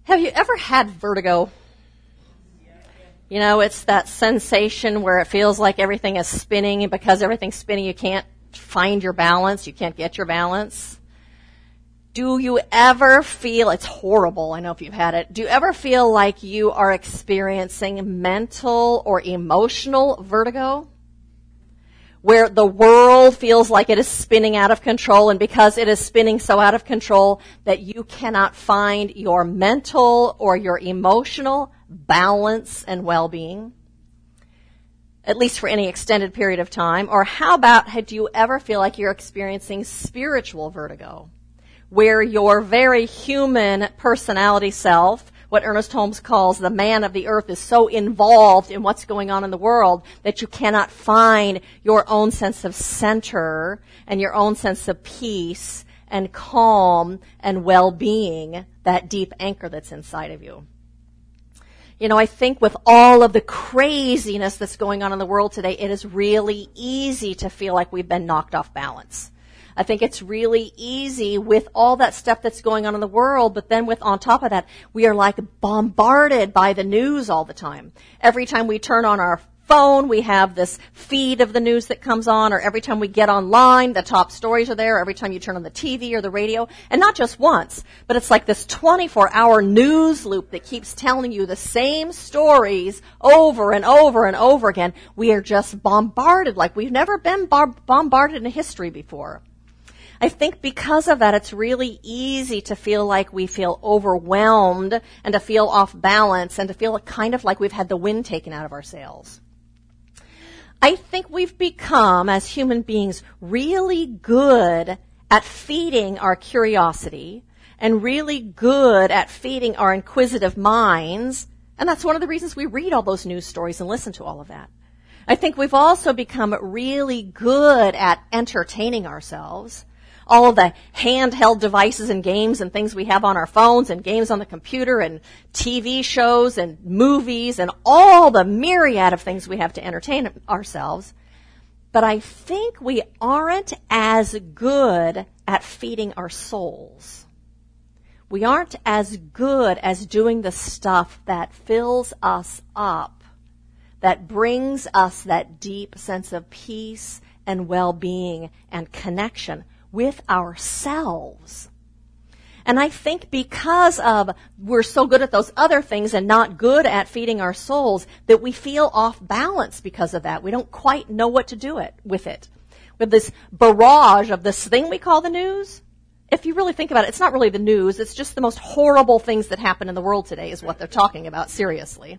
Have you ever had vertigo? You know, it's that sensation where it feels like everything is spinning, and because everything's spinning, you can't find your balance. You can't get your balance. Do you ever feel, it's horrible, I know if you've had it, do you ever feel like you are experiencing mental or emotional vertigo? Where the world feels like it is spinning out of control, and because it is spinning so out of control that you cannot find your mental or your emotional balance and well-being, at least for any extended period of time? Or how about, do you ever feel like you're experiencing spiritual vertigo, where your very human personality self, what Ernest Holmes calls the man of the earth, is so involved in what's going on in the world that you cannot find your own sense of center and your own sense of peace and calm and well-being, that deep anchor that's inside of you? You know, I think with all of the craziness that's going on in the world today, it is really easy to feel like we've been knocked off balance. I think it's really easy with all that stuff that's going on in the world, but then on top of that, we are like bombarded by the news all the time. Every time we turn on our phone, we have this feed of the news that comes on, or every time we get online, the top stories are there, every time you turn on the TV or the radio, and not just once, but it's like this 24-hour news loop that keeps telling you the same stories over and over and over again. We are just bombarded like we've never been bombarded in history before. I think because of that, it's really easy to feel like we feel overwhelmed and to feel off balance and to feel kind of like we've had the wind taken out of our sails. I think we've become, as human beings, really good at feeding our curiosity and really good at feeding our inquisitive minds, and that's one of the reasons we read all those news stories and listen to all of that. I think we've also become really good at entertaining ourselves. All of the handheld devices and games and things we have on our phones and games on the computer and TV shows and movies and all the myriad of things we have to entertain ourselves. But I think we aren't as good at feeding our souls. We aren't as good as doing the stuff that fills us up, that brings us that deep sense of peace and well-being and connection with ourselves. And I think because of we're so good at those other things and not good at feeding our souls, that we feel off balance because of that. We don't quite know what to do with it. With this barrage of this thing we call the news. If you really think about it, it's not really the news. It's just the most horrible things that happen in the world today is what they're talking about, seriously.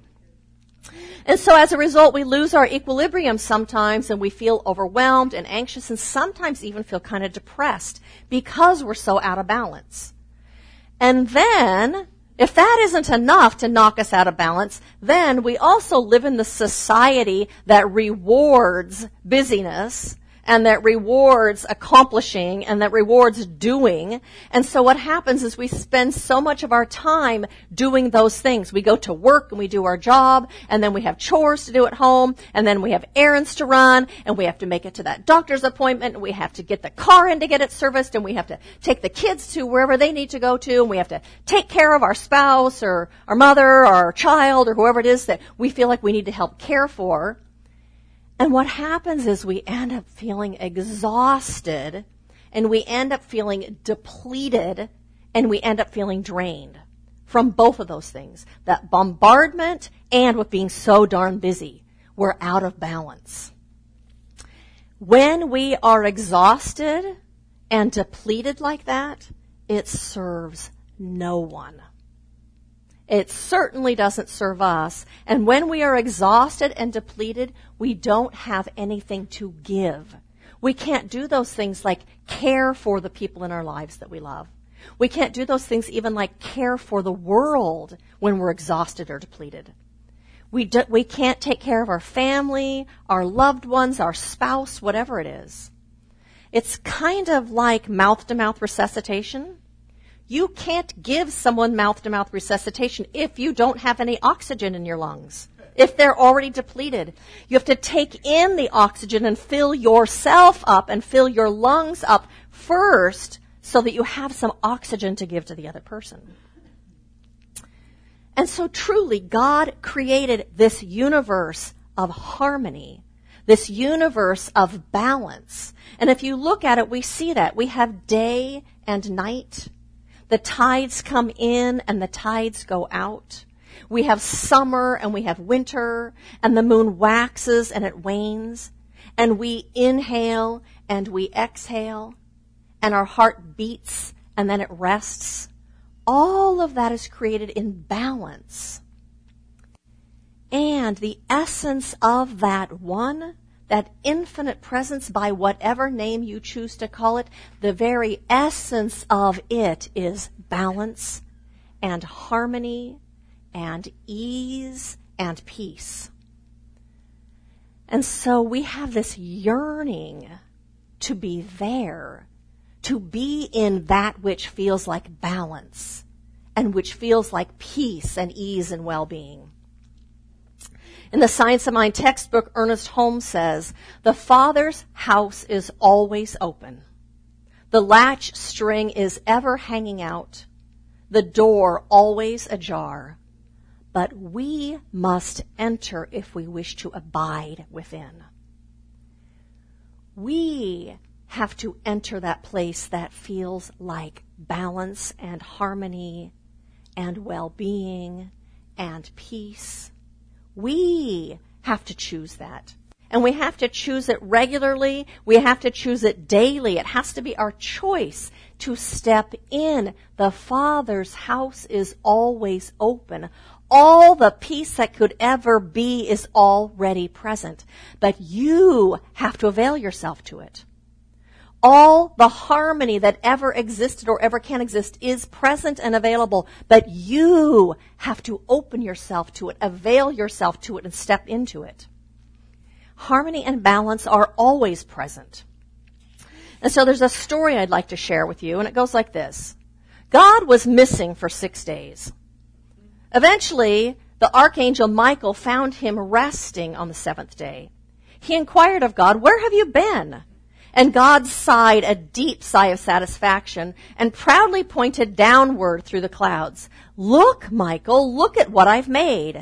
And so as a result, we lose our equilibrium sometimes, and we feel overwhelmed and anxious and sometimes even feel kind of depressed because we're so out of balance. And then, if that isn't enough to knock us out of balance, then we also live in the society that rewards busyness and that rewards accomplishing and that rewards doing. And so what happens is we spend so much of our time doing those things. We go to work and we do our job, and then we have chores to do at home, and then we have errands to run, and we have to make it to that doctor's appointment, and we have to get the car in to get it serviced, and we have to take the kids to wherever they need to go to, and we have to take care of our spouse or our mother or our child or whoever it is that we feel like we need to help care for. And what happens is we end up feeling exhausted, and we end up feeling depleted, and we end up feeling drained from both of those things. That bombardment and with being so darn busy. We're out of balance. When we are exhausted and depleted like that, it serves no one. It certainly doesn't serve us. And when we are exhausted and depleted, we don't have anything to give. We can't do those things like care for the people in our lives that we love. We can't do those things even like care for the world when we're exhausted or depleted. We can't take care of our family, our loved ones, our spouse, whatever it is. It's kind of like mouth-to-mouth resuscitation. You can't give someone mouth-to-mouth resuscitation if you don't have any oxygen in your lungs, if they're already depleted. You have to take in the oxygen and fill yourself up and fill your lungs up first so that you have some oxygen to give to the other person. And so truly, God created this universe of harmony, this universe of balance. And if you look at it, we see that. We have day and night. The tides come in and the tides go out. We have summer and we have winter, and the moon waxes and it wanes, and we inhale and we exhale, and our heart beats and then it rests. All of that is created in balance. And the essence of that one, that infinite presence, by whatever name you choose to call it, the very essence of it is balance and harmony and ease and peace. And so we have this yearning to be there, to be in that which feels like balance and which feels like peace and ease and well-being. In the Science of Mind textbook, Ernest Holmes says, "The Father's house is always open. The latch string is ever hanging out. The door always ajar. But we must enter if we wish to abide within." We have to enter that place that feels like balance and harmony and well-being and peace. We have to choose that. And we have to choose it regularly. We have to choose it daily. It has to be our choice to step in. The Father's house is always open. All the peace that could ever be is already present. But you have to avail yourself to it. All the harmony that ever existed or ever can exist is present and available, but you have to open yourself to it, avail yourself to it, and step into it. Harmony and balance are always present. And so there's a story I'd like to share with you, and it goes like this. God was missing for 6 days. Eventually, the archangel Michael found him resting on the 7th day. He inquired of God, "Where have you been?" And God sighed a deep sigh of satisfaction and proudly pointed downward through the clouds. "Look, Michael, look at what I've made."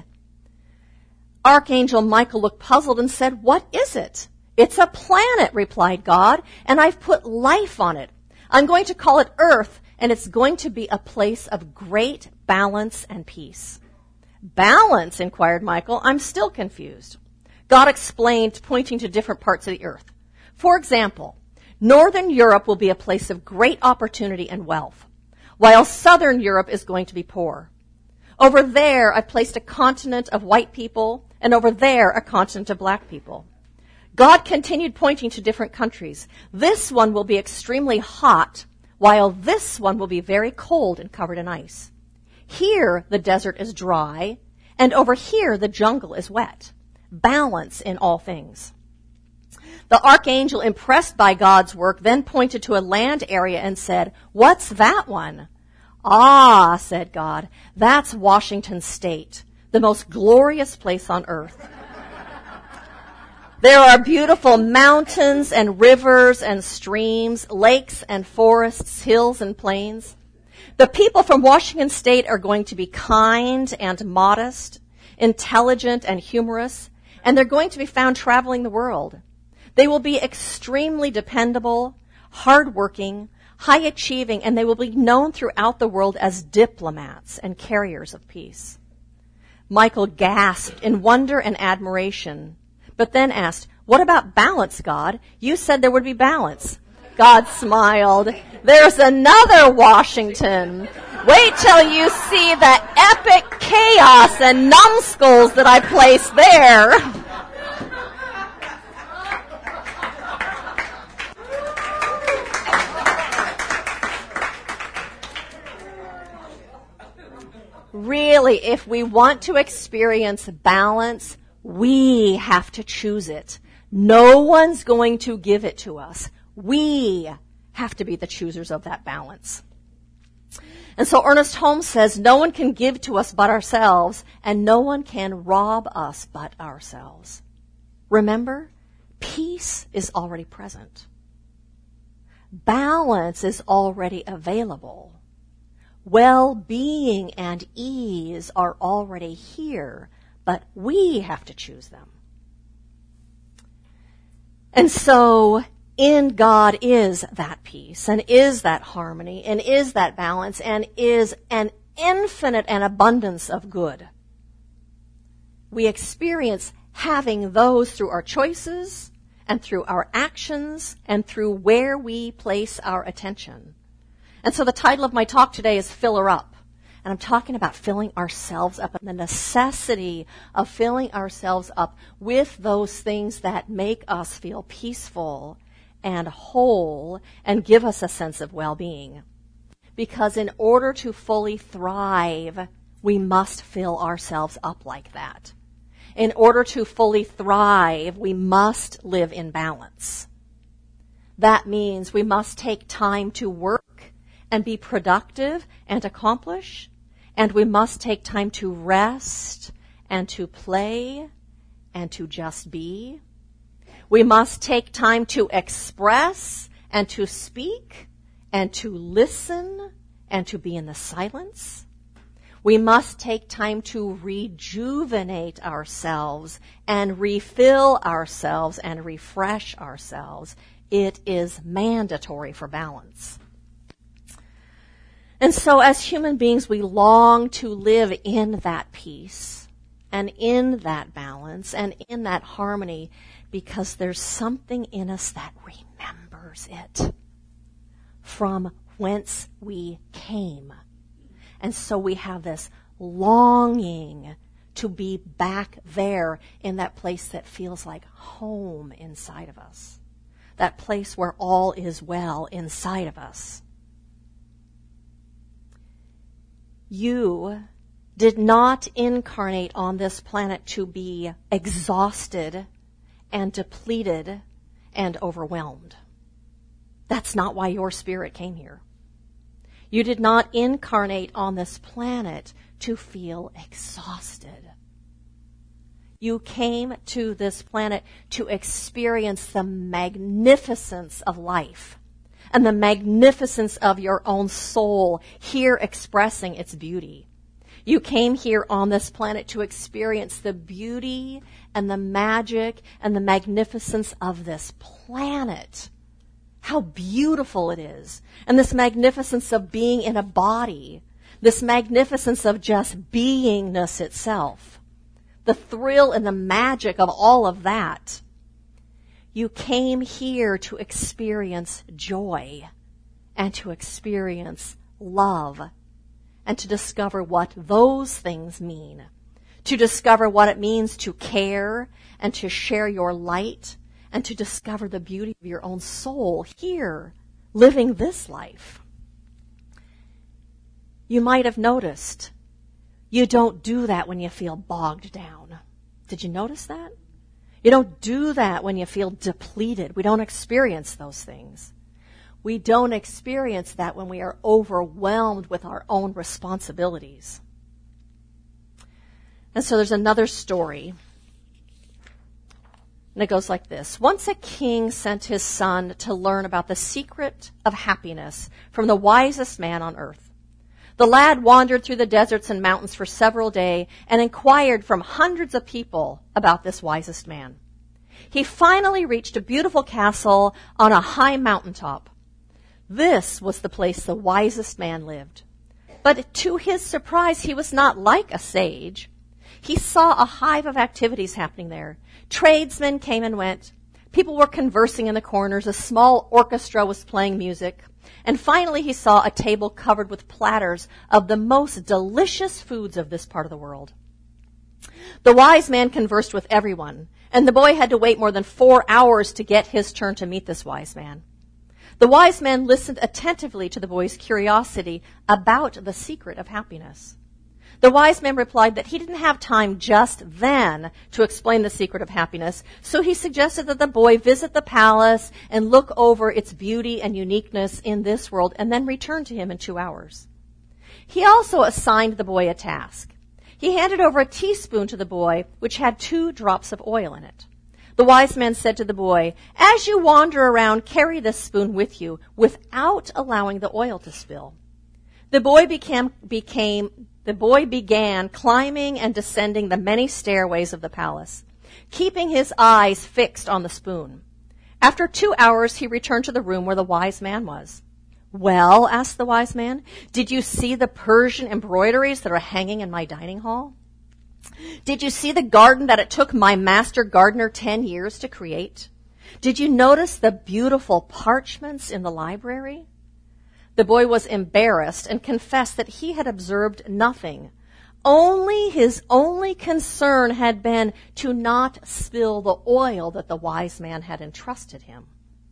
Archangel Michael looked puzzled and said, "What is it?" "It's a planet," replied God, "and I've put life on it. I'm going to call it Earth, and it's going to be a place of great balance and peace." "Balance?" inquired Michael. "I'm still confused." God explained, pointing to different parts of the earth. For example, Northern Europe will be a place of great opportunity and wealth, while Southern Europe is going to be poor. Over there, I've placed a continent of white people, and over there, a continent of black people. God continued pointing to different countries. This one will be extremely hot, while this one will be very cold and covered in ice. Here, the desert is dry, and over here, the jungle is wet. Balance in all things. The archangel, impressed by God's work, then pointed to a land area and said, "What's that one?" "Ah," said God, "that's Washington State, the most glorious place on earth. There are beautiful mountains and rivers and streams, lakes and forests, hills and plains. The people from Washington State are going to be kind and modest, intelligent and humorous, and they're going to be found traveling the world. They will be extremely dependable, hardworking, high-achieving, and they will be known throughout the world as diplomats and carriers of peace." Michael gasped in wonder and admiration, but then asked, "What about balance, God? You said there would be balance." God smiled. "There's another Washington. Wait till you see the epic chaos and numbskulls that I placed there." Really, if we want to experience balance, we have to choose it. No one's going to give it to us. We have to be the choosers of that balance. And so Ernest Holmes says, no one can give to us but ourselves, and no one can rob us but ourselves. Remember, peace is already present. Balance is already available. Well-being and ease are already here, but we have to choose them. And so in God is that peace, and is that harmony, and is that balance, and is an infinite and abundance of good. We experience having those through our choices, and through our actions, and through where we place our attention. And so the title of my talk today is Fill Her Up. And I'm talking about filling ourselves up and the necessity of filling ourselves up with those things that make us feel peaceful and whole and give us a sense of well-being. Because in order to fully thrive, we must fill ourselves up like that. In order to fully thrive, we must live in balance. That means we must take time to work and be productive and accomplish, and we must take time to rest and to play and to just be. We must take time to express and to speak and to listen and to be in the silence. We must take time to rejuvenate ourselves and refill ourselves and refresh ourselves. It is mandatory for balance. And so as human beings, we long to live in that peace and in that balance and in that harmony because there's something in us that remembers it from whence we came. And so we have this longing to be back there in that place that feels like home inside of us. That place where all is well inside of us. You did not incarnate on this planet to be exhausted and depleted and overwhelmed. That's not why your spirit came here. You did not incarnate on this planet to feel exhausted. You came to this planet to experience the magnificence of life and the magnificence of your own soul here expressing its beauty. You came here on this planet to experience the beauty and the magic and the magnificence of this planet. How beautiful it is. And this magnificence of being in a body. This magnificence of just beingness itself. The thrill and the magic of all of that. You came here to experience joy and to experience love and to discover what those things mean. To discover what it means to care and to share your light and to discover the beauty of your own soul here, living this life. You might have noticed you don't do that when you feel bogged down. Did you notice that? You don't do that when you feel depleted. We don't experience those things. We don't experience that when we are overwhelmed with our own responsibilities. And so there's another story. And it goes like this. Once a king sent his son to learn about the secret of happiness from the wisest man on earth. The lad wandered through the deserts and mountains for several days and inquired from hundreds of people about this wisest man. He finally reached a beautiful castle on a high mountaintop. This was the place the wisest man lived. But to his surprise, he was not like a sage. He saw a hive of activities happening there. Tradesmen came and went. People were conversing in the corners. A small orchestra was playing music. And finally, he saw a table covered with platters of the most delicious foods of this part of the world. The wise man conversed with everyone, and the boy had to wait more than 4 hours to get his turn to meet this wise man. The wise man listened attentively to the boy's curiosity about the secret of happiness. The wise man replied that he didn't have time just then to explain the secret of happiness, so he suggested that the boy visit the palace and look over its beauty and uniqueness in this world and then return to him in 2 hours. He also assigned the boy a task. He handed over a teaspoon to the boy, which had 2 drops of oil in it. The wise man said to the boy, "As you wander around, carry this spoon with you without allowing the oil to spill." The boy began climbing and descending the many stairways of the palace, keeping his eyes fixed on the spoon. After 2 hours, he returned to the room where the wise man was. "Well," asked the wise man, "did you see the Persian embroideries that are hanging in my dining hall? Did you see the garden that it took my master gardener 10 years to create? Did you notice the beautiful parchments in the library?" The boy was embarrassed and confessed that he had observed nothing. His only concern had been to not spill the oil that the wise man had entrusted him.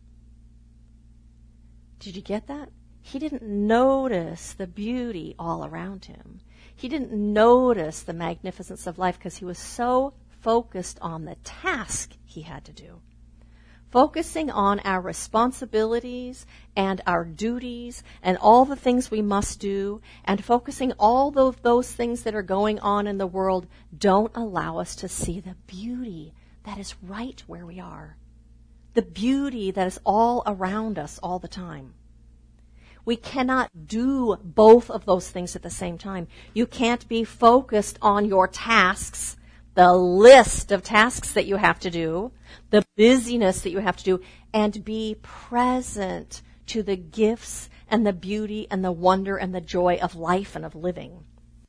Did you get that? He didn't notice the beauty all around him. He didn't notice the magnificence of life because he was so focused on the task he had to do. Focusing on our responsibilities and our duties and all the things we must do, and focusing all those things that are going on in the world don't allow us to see the beauty that is right where we are. The beauty that is all around us all the time. We cannot do both of those things at the same time. You can't be focused on your tasks, the list of tasks that you have to do, the busyness that you have to do, and be present to the gifts and the beauty and the wonder and the joy of life and of living.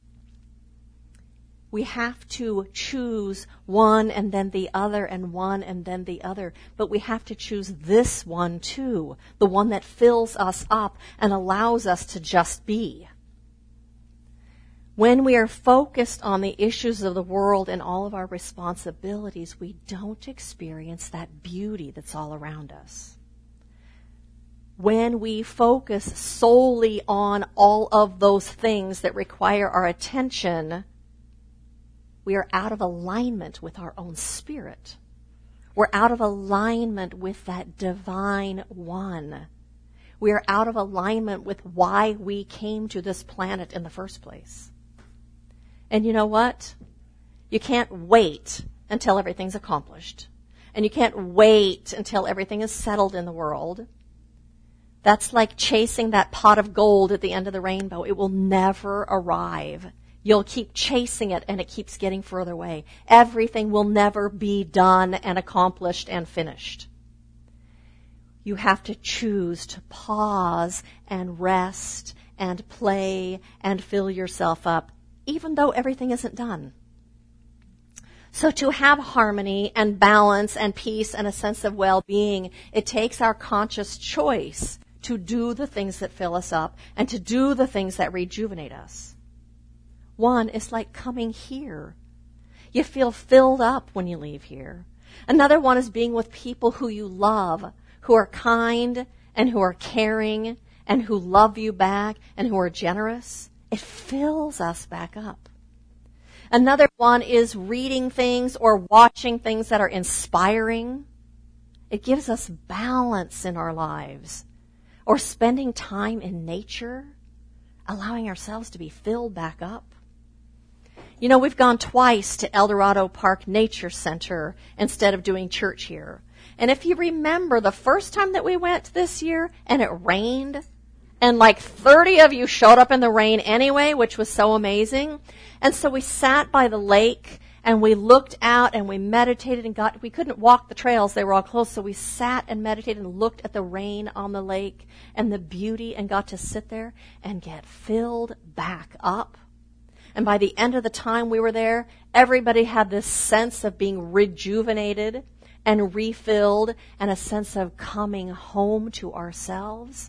We have to choose one and then the other and one and then the other. But we have to choose this one too, the one that fills us up and allows us to just be. When we are focused on the issues of the world and all of our responsibilities, we don't experience that beauty that's all around us. When we focus solely on all of those things that require our attention, we are out of alignment with our own spirit. We're out of alignment with that divine one. We are out of alignment with why we came to this planet in the first place. And you know what? You can't wait until everything's accomplished. And you can't wait until everything is settled in the world. That's like chasing that pot of gold at the end of the rainbow. It will never arrive. You'll keep chasing it and it keeps getting further away. Everything will never be done and accomplished and finished. You have to choose to pause and rest and play and fill yourself up, even though everything isn't done. So to have harmony and balance and peace and a sense of well-being, it takes our conscious choice to do the things that fill us up and to do the things that rejuvenate us. One is like coming here. You feel filled up when you leave here. Another one is being with people who you love, who are kind and who are caring and who love you back and who are generous. It fills us back up. Another one is reading things or watching things that are inspiring. It gives us balance in our lives. Or spending time in nature, allowing ourselves to be filled back up. You know, we've gone twice to El Dorado Park Nature Center instead of doing church here. And if you remember the first time that we went this year and it rained, and like 30 of you showed up in the rain anyway, which was so amazing. And so we sat by the lake and we looked out and we meditated and we couldn't walk the trails. They were all closed. So we sat and meditated and looked at the rain on the lake and the beauty and got to sit there and get filled back up. And by the end of the time we were there, everybody had this sense of being rejuvenated and refilled and a sense of coming home to ourselves.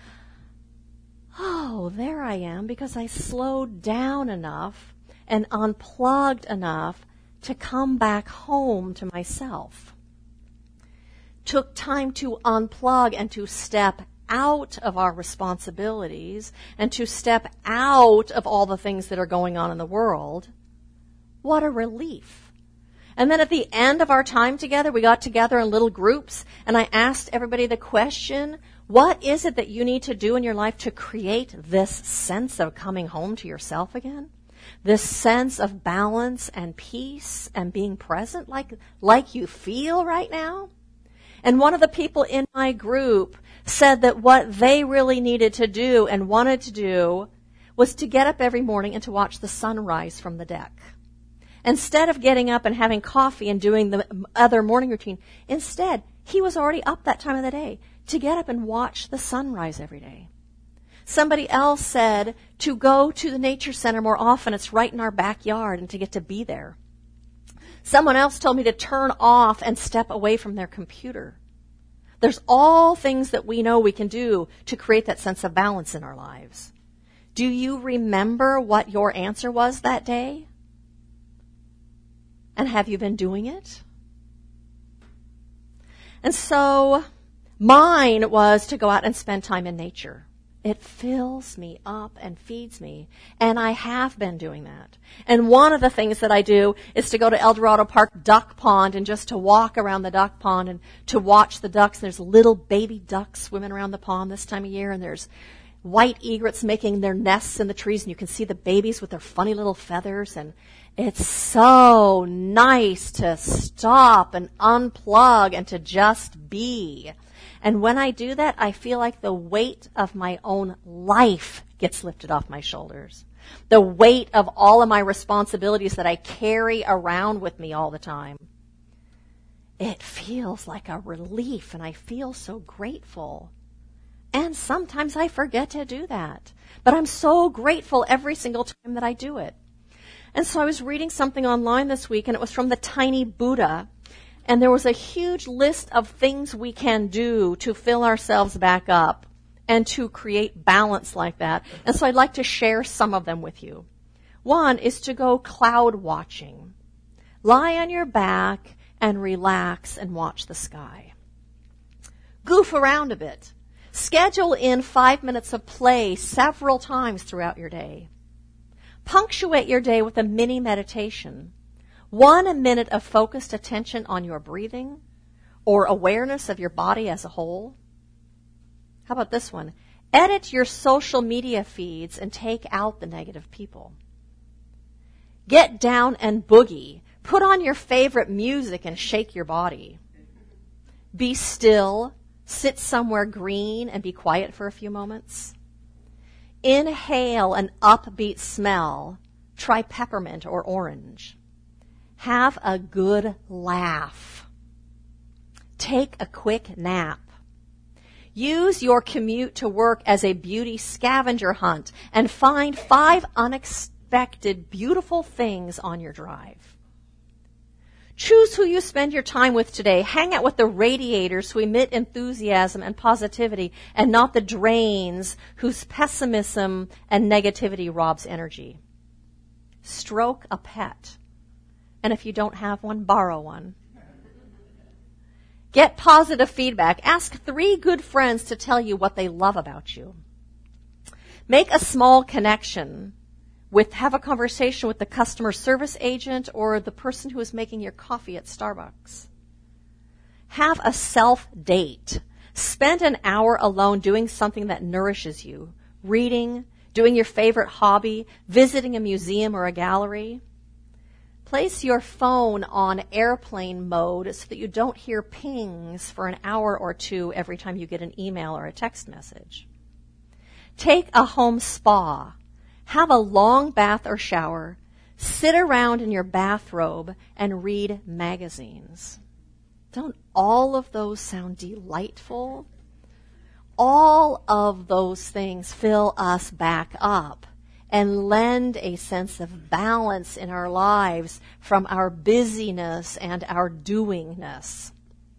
Oh, there I am because I slowed down enough and unplugged enough to come back home to myself. Took time to unplug and to step out of our responsibilities and to step out of all the things that are going on in the world. What a relief. And then at the end of our time together, we got together in little groups and I asked everybody the question, what is it that you need to do in your life to create this sense of coming home to yourself again? This sense of balance and peace and being present like you feel right now? And one of the people in my group said that what they really needed to do and wanted to do was to get up every morning and to watch the sun rise from the deck. Instead of getting up and having coffee and doing the other morning routine, instead, he was already up that time of the day to get up and watch the sunrise every day. Somebody else said to go to the nature center more often. It's right in our backyard, and to get to be there. Someone else told me to turn off and step away from their computer. There's all things that we know we can do to create that sense of balance in our lives. Do you remember what your answer was that day? And have you been doing it? And so mine was to go out and spend time in nature. It fills me up and feeds me. And I have been doing that. And one of the things that I do is to go to El Dorado Park Duck Pond and just to walk around the duck pond and to watch the ducks. And there's little baby ducks swimming around the pond this time of year. And there's white egrets making their nests in the trees. And you can see the babies with their funny little feathers. And it's so nice to stop and unplug and to just be. And when I do that, I feel like the weight of my own life gets lifted off my shoulders. The weight of all of my responsibilities that I carry around with me all the time. It feels like a relief, and I feel so grateful. And sometimes I forget to do that. But I'm so grateful every single time that I do it. And so I was reading something online this week, and it was from the Tiny Buddha. And there was a huge list of things we can do to fill ourselves back up and to create balance like that. And so I'd like to share some of them with you. One is to go cloud watching. Lie on your back and relax and watch the sky. Goof around a bit. Schedule in 5 minutes of play several times throughout your day. Punctuate your day with a mini meditation. 1 minute of focused attention on your breathing or awareness of your body as a whole. How about this one? Edit your social media feeds and take out the negative people. Get down and boogie. Put on your favorite music and shake your body. Be still. Sit somewhere green and be quiet for a few moments. Inhale an upbeat smell. Try peppermint or orange. Have a good laugh. Take a quick nap. Use your commute to work as a beauty scavenger hunt and find 5 unexpected beautiful things on your drive. Choose who you spend your time with today. Hang out with the radiators who emit enthusiasm and positivity and not the drains whose pessimism and negativity robs energy. Stroke a pet. And if you don't have one, borrow one. Get positive feedback. Ask 3 good friends to tell you what they love about you. Make a small connection. Have a conversation with the customer service agent or the person who is making your coffee at Starbucks. Have a self-date. Spend an hour alone doing something that nourishes you. Reading, doing your favorite hobby, visiting a museum or a gallery. Place your phone on airplane mode so that you don't hear pings for an hour or 2 every time you get an email or a text message. Take a home spa. Have a long bath or shower. Sit around in your bathrobe and read magazines. Don't all of those sound delightful? All of those things fill us back up and lend a sense of balance in our lives from our busyness and our doingness.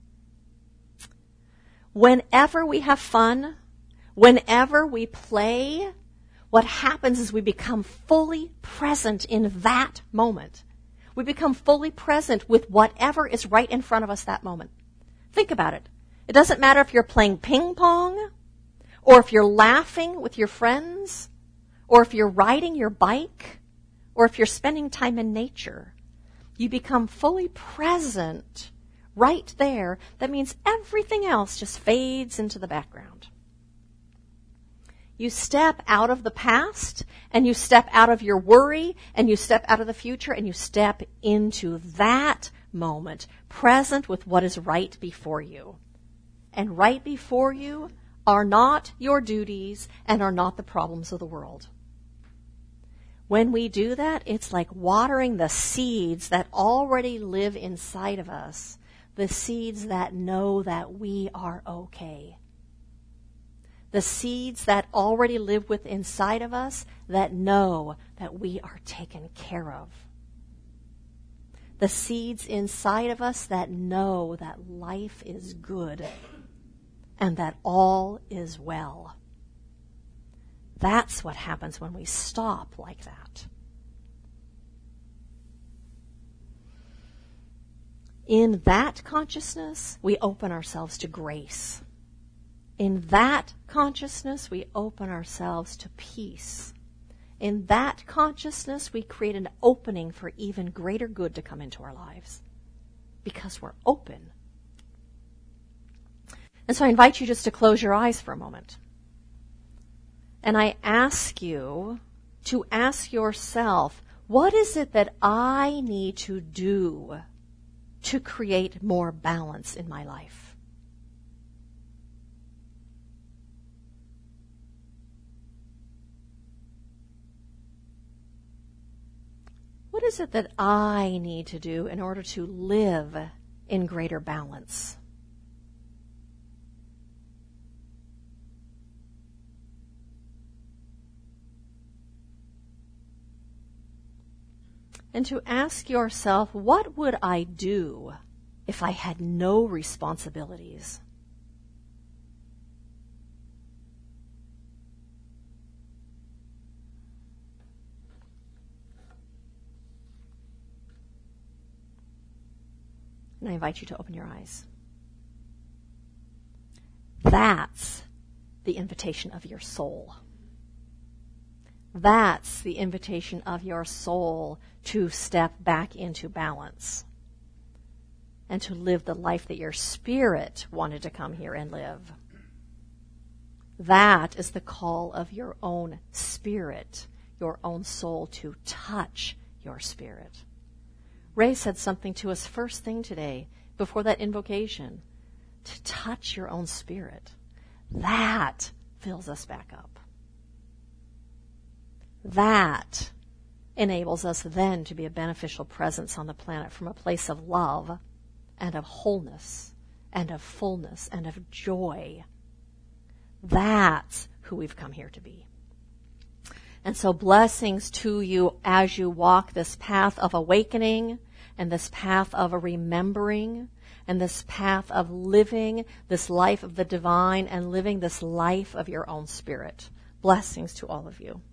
Whenever we have fun, whenever we play, what happens is we become fully present in that moment. We become fully present with whatever is right in front of us that moment. Think about it. It doesn't matter if you're playing ping pong, or if you're laughing with your friends, or if you're riding your bike, or if you're spending time in nature. You become fully present right there. That means everything else just fades into the background. You step out of the past, and you step out of your worry, and you step out of the future, and you step into that moment, present with what is right before you. And right before you are not your duties and are not the problems of the world. When we do that, it's like watering the seeds that already live inside of us, the seeds that know that we are okay. The seeds that already live within inside of us that know that we are taken care of. The seeds inside of us that know that life is good and that all is well. That's what happens when we stop like that. In that consciousness, we open ourselves to grace. In that consciousness, we open ourselves to peace. In that consciousness, we create an opening for even greater good to come into our lives because we're open. And so I invite you just to close your eyes for a moment. And I ask you to ask yourself, what is it that I need to do to create more balance in my life? What is it that I need to do in order to live in greater balance? And to ask yourself, what would I do if I had no responsibilities? And I invite you to open your eyes. That's the invitation of your soul. That's the invitation of your soul to step back into balance and to live the life that your spirit wanted to come here and live. That is the call of your own spirit, your own soul to touch your spirit. Ray said something to us first thing today, before that invocation, to touch your own spirit. That fills us back up. That enables us then to be a beneficial presence on the planet from a place of love and of wholeness and of fullness and of joy. That's who we've come here to be. And so blessings to you as you walk this path of awakening and this path of a remembering and this path of living this life of the divine and living this life of your own spirit. Blessings to all of you.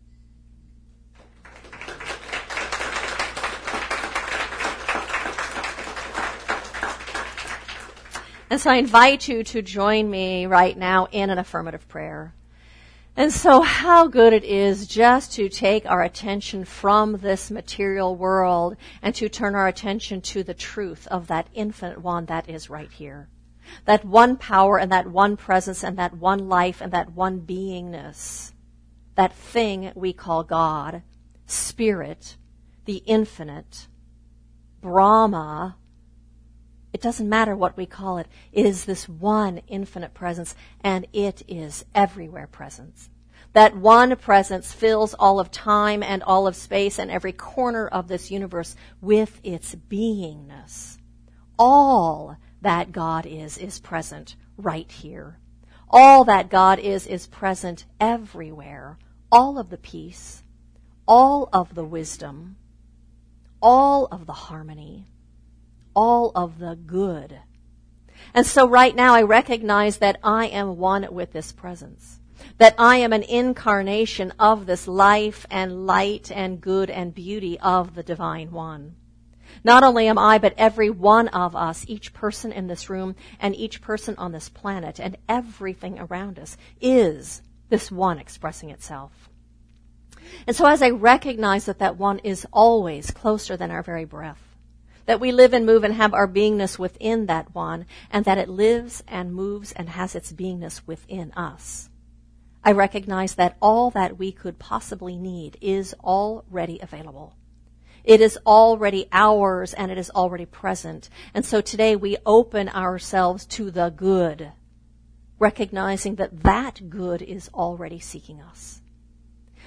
And so I invite you to join me right now in an affirmative prayer. And so how good it is just to take our attention from this material world and to turn our attention to the truth of that infinite one that is right here. That one power and that one presence and that one life and that one beingness. That thing we call God, Spirit, the infinite, Brahma. It doesn't matter what we call it. It is this one infinite presence, and it is everywhere presence. That one presence fills all of time and all of space and every corner of this universe with its beingness. All that God is present right here. All that God is present everywhere. All of the peace, all of the wisdom, all of the harmony, all of the good. And so right now I recognize that I am one with this presence. That I am an incarnation of this life and light and good and beauty of the Divine One. Not only am I, but every one of us, each person in this room and each person on this planet and everything around us is this one expressing itself. And so as I recognize that that one is always closer than our very breath, that we live and move and have our beingness within that one, and that it lives and moves and has its beingness within us. I recognize that all that we could possibly need is already available. It is already ours and it is already present. And so today we open ourselves to the good, recognizing that that good is already seeking us.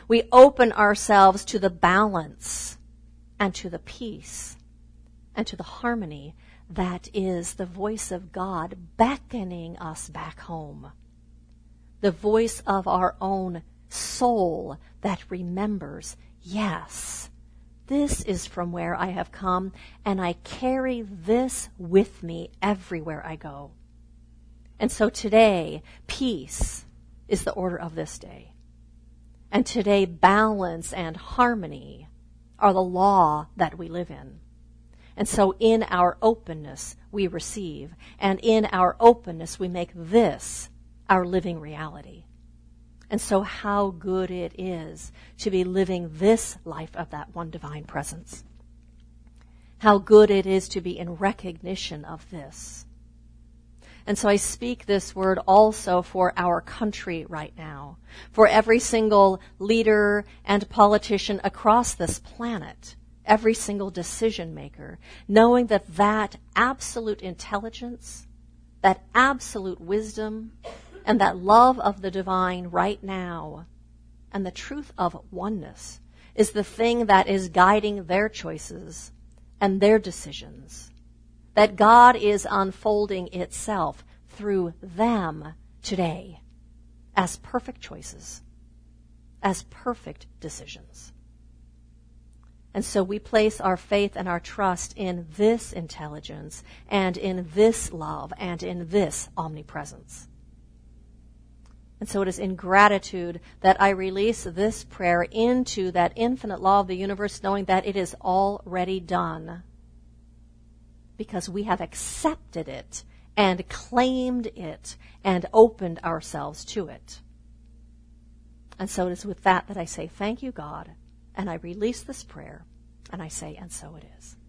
We open ourselves to the balance and to the peace and to the harmony that is the voice of God beckoning us back home. The voice of our own soul that remembers, yes, this is from where I have come, and I carry this with me everywhere I go. And so today, peace is the order of this day. And today, balance and harmony are the law that we live in. And so in our openness, we receive. And in our openness, we make this our living reality. And so how good it is to be living this life of that one divine presence. How good it is to be in recognition of this. And so I speak this word also for our country right now, for every single leader and politician across this planet, every single decision maker, knowing that that absolute intelligence, that absolute wisdom, and that love of the divine right now, and the truth of oneness, is the thing that is guiding their choices and their decisions. That God is unfolding itself through them today as perfect choices, as perfect decisions. And so we place our faith and our trust in this intelligence and in this love and in this omnipresence. And so it is in gratitude that I release this prayer into that infinite law of the universe, knowing that it is already done, because we have accepted it and claimed it and opened ourselves to it. And so it is with that I say, thank you, God, and I release this prayer, and I say, and so it is.